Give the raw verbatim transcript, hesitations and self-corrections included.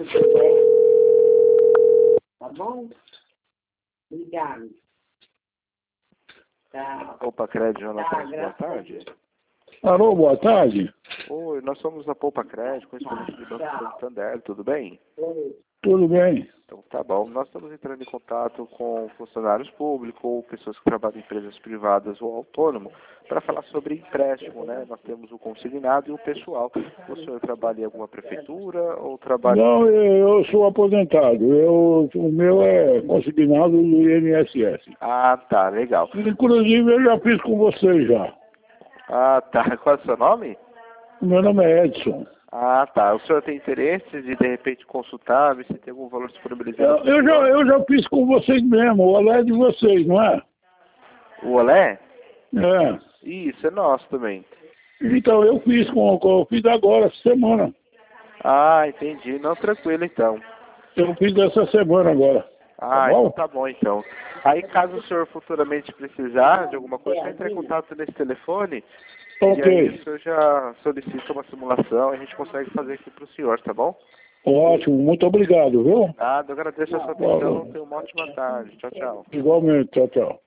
você quiser. Tá bom? Obrigado. Tá. Poupa Crédito, Jonas, Tá, boa tarde. Alô, boa tarde. Oi, nós somos da Poupa Crédito, correspondente do Banco Santander, tudo bem? Tudo bem? Então tá bom. Nós estamos entrando em contato com funcionários públicos ou pessoas que trabalham em empresas privadas ou autônomo para falar sobre empréstimo, né? Nós temos o consignado e o pessoal. O senhor trabalha em alguma prefeitura ou trabalha... Não, eu, eu sou aposentado. Eu, o meu é consignado do I N S S. Ah, tá, legal. Inclusive, eu já fiz com vocês já. Ah, tá. Qual é o seu nome? O meu nome é Edson. Ah, tá. O senhor tem interesse de, de repente, consultar, ver se tem algum valor disponibilizado? Eu, eu, já, eu já fiz com vocês mesmo. O Olé é de vocês, não é? O Olé? É. Isso, é nosso também. Então, eu fiz com, com eu fiz agora, essa semana. Ah, entendi. Não, tranquilo, então. Eu fiz essa semana agora. Ah, Tá bom? então tá bom, então. Aí, caso o senhor futuramente precisar de alguma coisa, só entre em contato nesse telefone. Ok. E aí o senhor já solicita uma simulação e a gente consegue fazer aqui para o senhor, tá bom? Ótimo, muito obrigado, viu? Nada, eu agradeço a sua atenção. Tenha uma ótima tarde. Tchau, tchau. Igualmente, tchau, tchau.